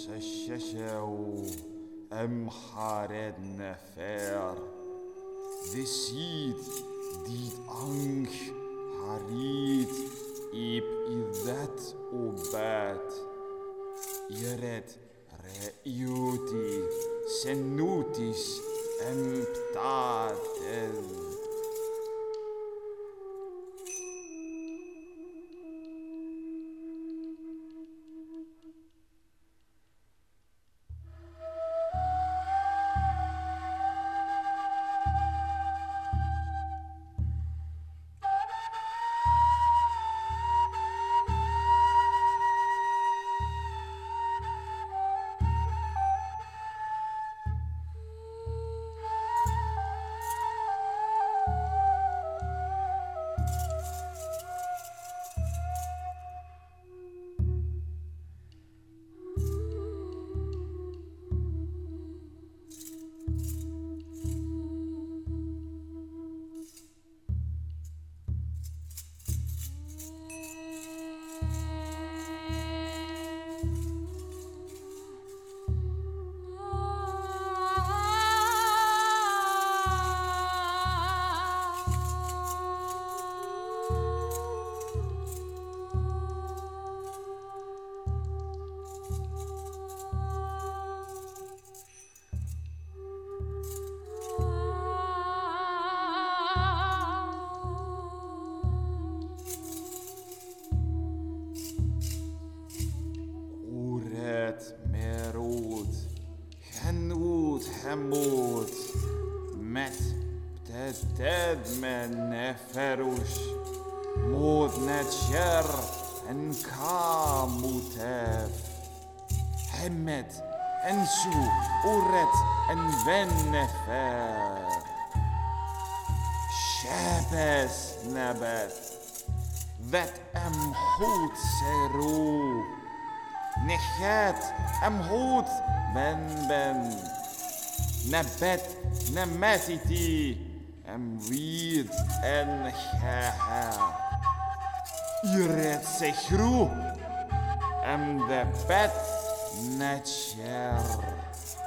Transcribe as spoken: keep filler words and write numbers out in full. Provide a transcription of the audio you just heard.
Shashau Emhared Nefer. Decid dit Anch Harit Ib Idat Ubat. Iret Reiuti Senutis Emptatel. Merut, Henut, Hemut, Met, Ted, Men, Neferush, Mod, Netcher, en Kamutef, Hemet, Ensu, Uret, en Vennefer, Shepes, Nebet, Vet, Em, Hoot, Seru, Nechet, Amhut, Ben Ben, Nebet, Nemetiti, Amweed, en Haha. Iret Sechru, Am de Bet, Netcher.